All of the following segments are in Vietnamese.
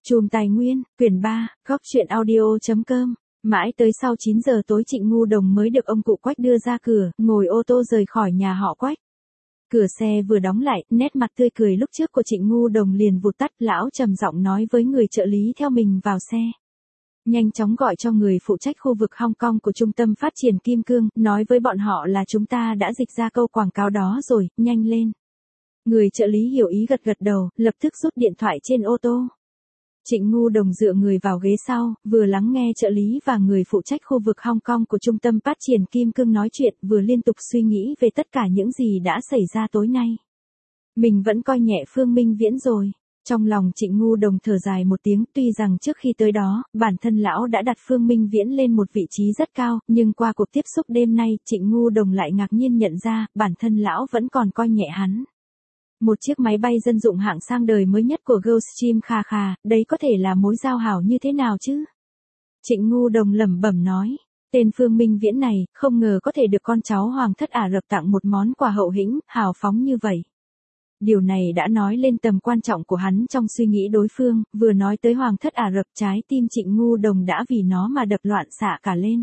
Chùm Tài Nguyên, quyển 3, góc truyện audio.com. Mãi tới sau 9 giờ tối Trịnh Ngu Đồng mới được ông cụ Quách đưa ra cửa, ngồi ô tô rời khỏi nhà họ Quách. Cửa xe vừa đóng lại, nét mặt tươi cười lúc trước của Trịnh Ngu Đồng liền vụt tắt, lão trầm giọng nói với người trợ lý theo mình vào xe. Nhanh chóng gọi cho người phụ trách khu vực Hong Kong của Trung tâm Phát triển Kim Cương, nói với bọn họ là chúng ta đã dịch ra câu quảng cáo đó rồi, nhanh lên. Người trợ lý hiểu ý gật gật đầu, lập tức rút điện thoại trên ô tô. Trịnh Ngu Đồng dựa người vào ghế sau, vừa lắng nghe trợ lý và người phụ trách khu vực Hong Kong của Trung tâm Phát triển Kim Cương nói chuyện, vừa liên tục suy nghĩ về tất cả những gì đã xảy ra tối nay. Mình vẫn coi nhẹ Phương Minh Viễn rồi. Trong lòng Trịnh Ngu Đồng thở dài một tiếng, tuy rằng trước khi tới đó, bản thân lão đã đặt Phương Minh Viễn lên một vị trí rất cao, nhưng qua cuộc tiếp xúc đêm nay, Trịnh Ngu Đồng lại ngạc nhiên nhận ra, bản thân lão vẫn còn coi nhẹ hắn. Một chiếc máy bay dân dụng hạng sang đời mới nhất của Gulfstream khà khà, đấy có thể là mối giao hảo như thế nào chứ? Trịnh Ngu Đồng lẩm bẩm nói, tên Phương Minh Viễn này, không ngờ có thể được con cháu Hoàng thất Ả Rập tặng một món quà hậu hĩnh, hào phóng như vậy. Điều này đã nói lên tầm quan trọng của hắn trong suy nghĩ đối phương, vừa nói tới Hoàng thất Ả Rập trái tim Trịnh Ngu Đồng đã vì nó mà đập loạn xạ cả lên.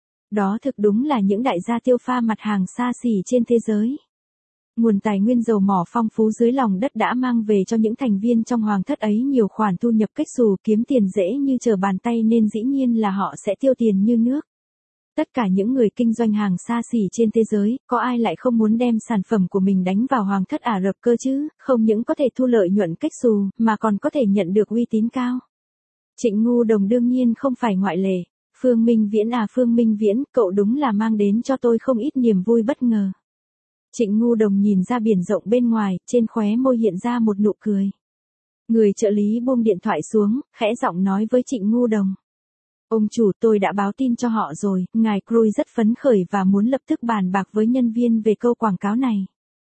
Đó thực đúng là những đại gia tiêu pha mặt hàng xa xỉ trên thế giới. Nguồn tài nguyên dầu mỏ phong phú dưới lòng đất đã mang về cho những thành viên trong hoàng thất ấy nhiều khoản thu nhập cách xù, kiếm tiền dễ như trở bàn tay nên dĩ nhiên là họ sẽ tiêu tiền như nước. Tất cả những người kinh doanh hàng xa xỉ trên thế giới, có ai lại không muốn đem sản phẩm của mình đánh vào hoàng thất Ả Rập cơ chứ, không những có thể thu lợi nhuận cách xù, mà còn có thể nhận được uy tín cao. Trịnh Ngu Đồng đương nhiên không phải ngoại lệ. Phương Minh Viễn à, Phương Minh Viễn, cậu đúng là mang đến cho tôi không ít niềm vui bất ngờ. Trịnh Ngu Đồng nhìn ra biển rộng bên ngoài, trên khóe môi hiện ra một nụ cười. Người trợ lý buông điện thoại xuống, khẽ giọng nói với Trịnh Ngu Đồng. Ông chủ, tôi đã báo tin cho họ rồi, ngài Cruise rất phấn khởi và muốn lập tức bàn bạc với nhân viên về câu quảng cáo này.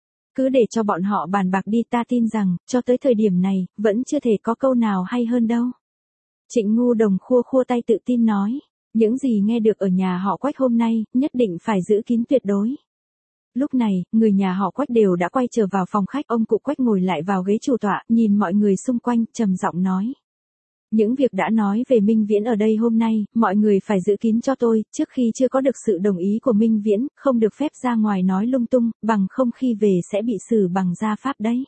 Cứ để cho bọn họ bàn bạc đi, ta tin rằng, cho tới thời điểm này, vẫn chưa thể có câu nào hay hơn đâu. Trịnh Ngu Đồng khua khua tay tự tin nói, những gì nghe được ở nhà họ Quách hôm nay, nhất định phải giữ kín tuyệt đối. Lúc này, người nhà họ Quách đều đã quay trở vào phòng khách, ông cụ Quách ngồi lại vào ghế chủ tọa, nhìn mọi người xung quanh, trầm giọng nói. Những việc đã nói về Minh Viễn ở đây hôm nay, mọi người phải giữ kín cho tôi, trước khi chưa có được sự đồng ý của Minh Viễn, không được phép ra ngoài nói lung tung, bằng không khi về sẽ bị xử bằng gia pháp đấy.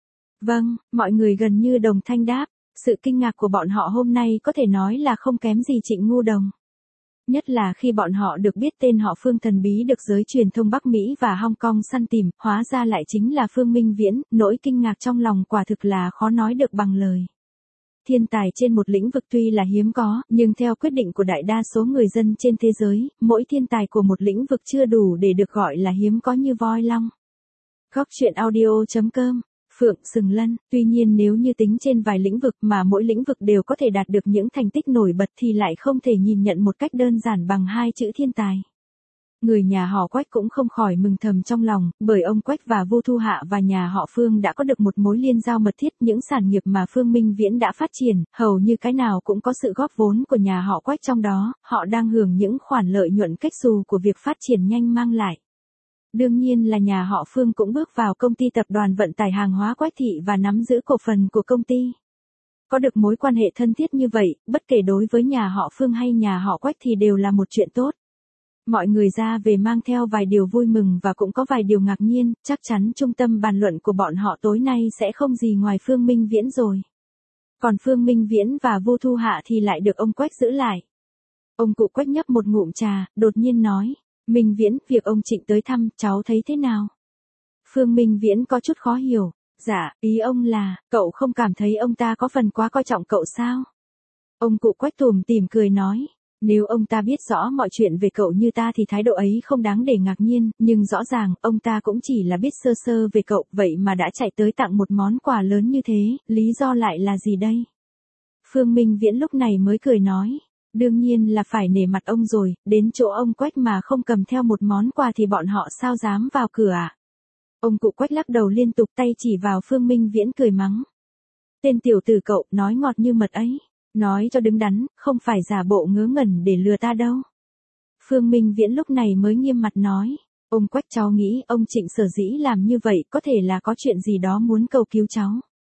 Vâng, mọi người gần như đồng thanh đáp, sự kinh ngạc của bọn họ hôm nay có thể nói là không kém gì Trịnh Ngu Đồng. Nhất là khi bọn họ được biết tên họ Phương thần bí được giới truyền thông Bắc Mỹ và Hong Kong săn tìm, hóa ra lại chính là Phương Minh Viễn, nỗi kinh ngạc trong lòng quả thực là khó nói được bằng lời. Thiên tài trên một lĩnh vực tuy là hiếm có, nhưng theo quyết định của đại đa số người dân trên thế giới, mỗi thiên tài của một lĩnh vực chưa đủ để được gọi là hiếm có như voi long. Góc truyện audio.com. Phượng Sừng Lân, tuy nhiên nếu như tính trên vài lĩnh vực mà mỗi lĩnh vực đều có thể đạt được những thành tích nổi bật thì lại không thể nhìn nhận một cách đơn giản bằng hai chữ thiên tài. Người nhà họ Quách cũng không khỏi mừng thầm trong lòng, bởi ông Quách và Vu Thu Hạ và nhà họ Phương đã có được một mối liên giao mật thiết, những sản nghiệp mà Phương Minh Viễn đã phát triển, hầu như cái nào cũng có sự góp vốn của nhà họ Quách trong đó, họ đang hưởng những khoản lợi nhuận cách xù của việc phát triển nhanh mang lại. Đương nhiên là nhà họ Phương cũng bước vào công ty tập đoàn vận tải hàng hóa Quách Thị và nắm giữ cổ phần của công ty. Có được mối quan hệ thân thiết như vậy, bất kể đối với nhà họ Phương hay nhà họ Quách thì đều là một chuyện tốt. Mọi người ra về mang theo vài điều vui mừng và cũng có vài điều ngạc nhiên, chắc chắn trung tâm bàn luận của bọn họ tối nay sẽ không gì ngoài Phương Minh Viễn rồi. Còn Phương Minh Viễn và Vu Thu Hạ thì lại được ông Quách giữ lại. Ông cụ Quách nhấp một ngụm trà, đột nhiên nói. Minh Viễn, việc ông Trịnh tới thăm, cháu thấy thế nào? Phương Minh Viễn có chút khó hiểu. Dạ, ý ông là, cậu không cảm thấy ông ta có phần quá coi trọng cậu sao? Ông cụ Quách tủm tỉm cười nói. Nếu ông ta biết rõ mọi chuyện về cậu như ta thì thái độ ấy không đáng để ngạc nhiên, nhưng rõ ràng, ông ta cũng chỉ là biết sơ sơ về cậu, vậy mà đã chạy tới tặng một món quà lớn như thế, lý do lại là gì đây? Phương Minh Viễn lúc này mới cười nói. Đương nhiên là phải nể mặt ông rồi, đến chỗ ông Quách mà không cầm theo một món quà thì bọn họ sao dám vào cửa à? Ông cụ Quách lắc đầu liên tục, tay chỉ vào Phương Minh Viễn cười mắng. Tên tiểu tử cậu, nói ngọt như mật ấy. Nói cho đứng đắn, không phải giả bộ ngớ ngẩn để lừa ta đâu. Phương Minh Viễn lúc này mới nghiêm mặt nói. Ông Quách, cháu nghĩ ông Trịnh sở dĩ làm như vậy có thể là có chuyện gì đó muốn cầu cứu cháu.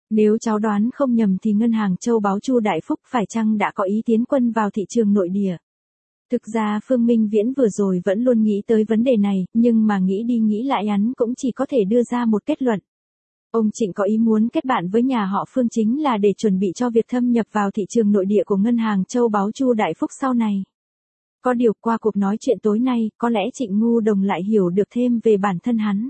Nếu cháu đoán không nhầm thì ngân hàng châu báu Chu Đại Phúc phải chăng đã có ý tiến quân vào thị trường nội địa? Thực ra Phương Minh Viễn vừa rồi vẫn luôn nghĩ tới vấn đề này, nhưng mà nghĩ đi nghĩ lại hắn cũng chỉ có thể đưa ra một kết luận. Ông Trịnh có ý muốn kết bạn với nhà họ Phương chính là để chuẩn bị cho việc thâm nhập vào thị trường nội địa của ngân hàng châu báu Chu Đại Phúc sau này. Có điều qua cuộc nói chuyện tối nay, có lẽ Trịnh Ngu Đồng lại hiểu được thêm về bản thân hắn.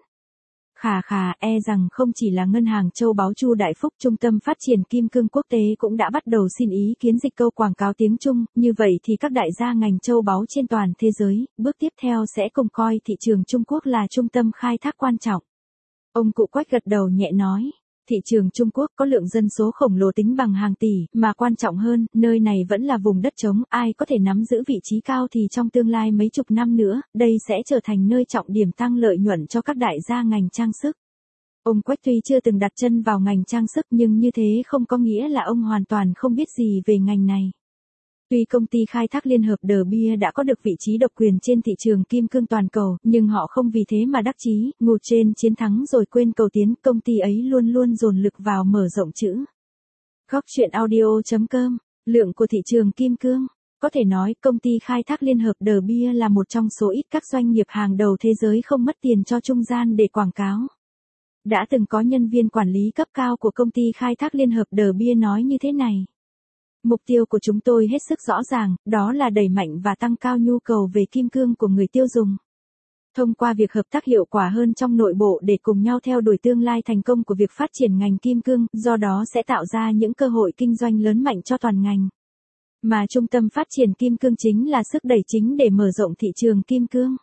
Khà, rằng không chỉ là ngân hàng châu báu Chu Đại Phúc, trung tâm phát triển kim cương quốc tế cũng đã bắt đầu xin ý kiến dịch câu quảng cáo tiếng Trung, như vậy thì các đại gia ngành châu báu trên toàn thế giới, bước tiếp theo sẽ cùng coi thị trường Trung Quốc là trung tâm khai thác quan trọng. Ông cụ Quách gật đầu nhẹ nói. Thị trường Trung Quốc có lượng dân số khổng lồ tính bằng hàng tỷ, mà quan trọng hơn, nơi này vẫn là vùng đất trống, ai có thể nắm giữ vị trí cao thì trong tương lai mấy chục năm nữa, đây sẽ trở thành nơi trọng điểm tăng lợi nhuận cho các đại gia ngành trang sức. Ông Quách tuy chưa từng đặt chân vào ngành trang sức nhưng như thế không có nghĩa là ông hoàn toàn không biết gì về ngành này. Tuy công ty khai thác liên hợp De Beers đã có được vị trí độc quyền trên thị trường kim cương toàn cầu, nhưng họ không vì thế mà đắc chí, ngủ trên chiến thắng rồi quên cầu tiến, công ty ấy luôn luôn dồn lực vào mở rộng chữ. Góc truyện audio.com, lượng của thị trường kim cương. Có thể nói, công ty khai thác liên hợp De Beers là một trong số ít các doanh nghiệp hàng đầu thế giới không mất tiền cho trung gian để quảng cáo. Đã từng có nhân viên quản lý cấp cao của công ty khai thác liên hợp De Beers nói như thế này. Mục tiêu của chúng tôi hết sức rõ ràng, đó là đẩy mạnh và tăng cao nhu cầu về kim cương của người tiêu dùng. Thông qua việc hợp tác hiệu quả hơn trong nội bộ để cùng nhau theo đuổi tương lai thành công của việc phát triển ngành kim cương, do đó sẽ tạo ra những cơ hội kinh doanh lớn mạnh cho toàn ngành. Mà trung tâm phát triển kim cương chính là sức đẩy chính để mở rộng thị trường kim cương.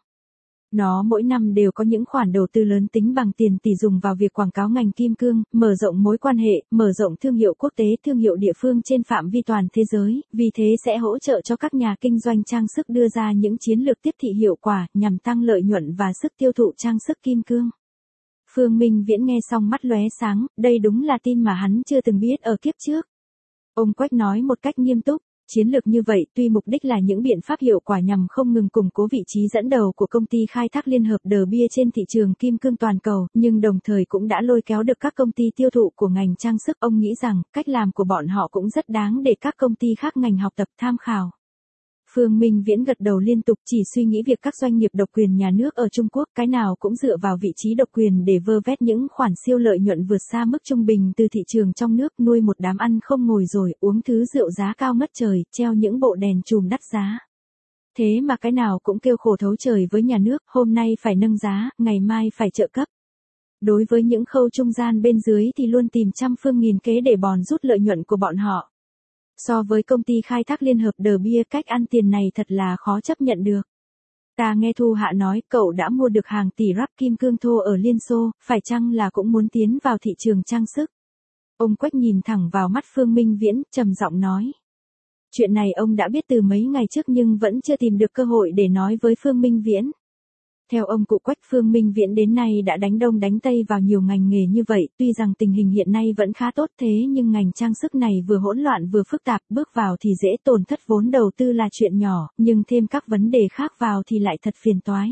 Nó mỗi năm đều có những khoản đầu tư lớn tính bằng tiền tỷ dùng vào việc quảng cáo ngành kim cương, mở rộng mối quan hệ, mở rộng thương hiệu quốc tế, thương hiệu địa phương trên phạm vi toàn thế giới, vì thế sẽ hỗ trợ cho các nhà kinh doanh trang sức đưa ra những chiến lược tiếp thị hiệu quả nhằm tăng lợi nhuận và sức tiêu thụ trang sức kim cương. Phương Minh Viễn nghe xong mắt lóe sáng, đây đúng là tin mà hắn chưa từng biết ở kiếp trước. Ông Quách nói một cách nghiêm túc. Chiến lược như vậy tuy mục đích là những biện pháp hiệu quả nhằm không ngừng củng cố vị trí dẫn đầu của công ty khai thác liên hợp De Beers trên thị trường kim cương toàn cầu, nhưng đồng thời cũng đã lôi kéo được các công ty tiêu thụ của ngành trang sức. Ông nghĩ rằng, cách làm của bọn họ cũng rất đáng để các công ty khác ngành học tập tham khảo. Phương Minh Viễn gật đầu liên tục, chỉ suy nghĩ việc các doanh nghiệp độc quyền nhà nước ở Trung Quốc cái nào cũng dựa vào vị trí độc quyền để vơ vét những khoản siêu lợi nhuận vượt xa mức trung bình từ thị trường trong nước, nuôi một đám ăn không ngồi rồi uống thứ rượu giá cao mất trời, treo những bộ đèn chùm đắt giá. Thế mà cái nào cũng kêu khổ thấu trời với nhà nước, hôm nay phải nâng giá, ngày mai phải trợ cấp. Đối với những khâu trung gian bên dưới thì luôn tìm trăm phương nghìn kế để bòn rút lợi nhuận của bọn họ. So với công ty khai thác liên hợp De Beers, cách ăn tiền này thật là khó chấp nhận được. Ta nghe Thu Hạ nói cậu đã mua được hàng tỷ rắc kim cương thô ở Liên Xô, phải chăng là cũng muốn tiến vào thị trường trang sức? Ông Quách nhìn thẳng vào mắt Phương Minh Viễn, trầm giọng nói. Chuyện này ông đã biết từ mấy ngày trước nhưng vẫn chưa tìm được cơ hội để nói với Phương Minh Viễn. Theo ông cụ Quách, Phương Minh Viễn đến nay đã đánh đông đánh tây vào nhiều ngành nghề như vậy, tuy rằng tình hình hiện nay vẫn khá tốt thế nhưng ngành trang sức này vừa hỗn loạn vừa phức tạp, bước vào thì dễ tổn thất vốn đầu tư là chuyện nhỏ, nhưng thêm các vấn đề khác vào thì lại thật phiền toái.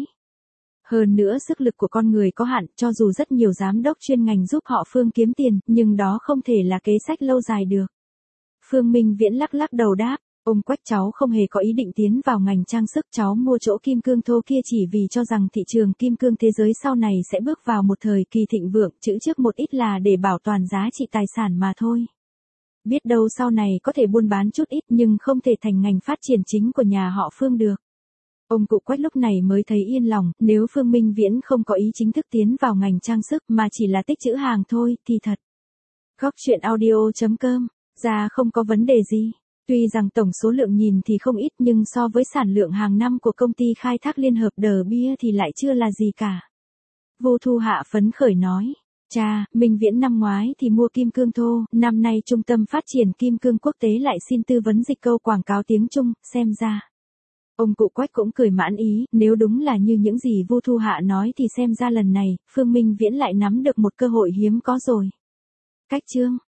Hơn nữa sức lực của con người có hạn, cho dù rất nhiều giám đốc chuyên ngành giúp họ Phương kiếm tiền, nhưng đó không thể là kế sách lâu dài được. Phương Minh Viễn lắc lắc đầu đáp. Ông Quách, cháu không hề có ý định tiến vào ngành trang sức, cháu mua chỗ kim cương thô kia chỉ vì cho rằng thị trường kim cương thế giới sau này sẽ bước vào một thời kỳ thịnh vượng, chữ trước một ít là để bảo toàn giá trị tài sản mà thôi. Biết đâu sau này có thể buôn bán chút ít nhưng không thể thành ngành phát triển chính của nhà họ Phương được. Ông cụ Quách lúc này mới thấy yên lòng, nếu Phương Minh Viễn không có ý chính thức tiến vào ngành trang sức mà chỉ là tích trữ hàng thôi thì thật. Góc truyện audio.com, ra không có vấn đề gì. Tuy rằng tổng số lượng nhìn thì không ít nhưng so với sản lượng hàng năm của công ty khai thác liên hợp De Beers thì lại chưa là gì cả. Vô Thu Hạ phấn khởi nói. Cha, Minh Viễn năm ngoái thì mua kim cương thô, năm nay trung tâm phát triển kim cương quốc tế lại xin tư vấn dịch câu quảng cáo tiếng Trung, xem ra. Ông cụ Quách cũng cười mãn ý, nếu đúng là như những gì Vô Thu Hạ nói thì xem ra lần này, Phương Minh Viễn lại nắm được một cơ hội hiếm có rồi. Cách chương.